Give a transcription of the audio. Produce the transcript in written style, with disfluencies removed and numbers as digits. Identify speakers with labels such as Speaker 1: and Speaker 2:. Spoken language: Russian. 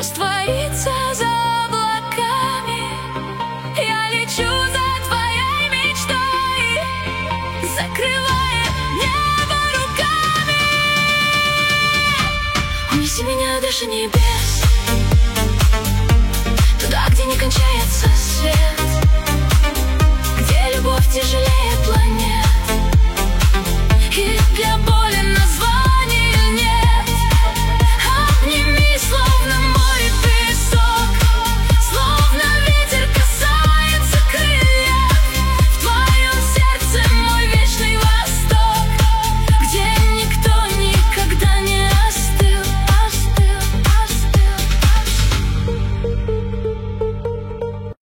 Speaker 1: раствориться за облаками. Я лечу за твоей мечтой, закрывая небо руками. Унеси меня дальше небес, туда, где не кончается свет, где любовь тяжелее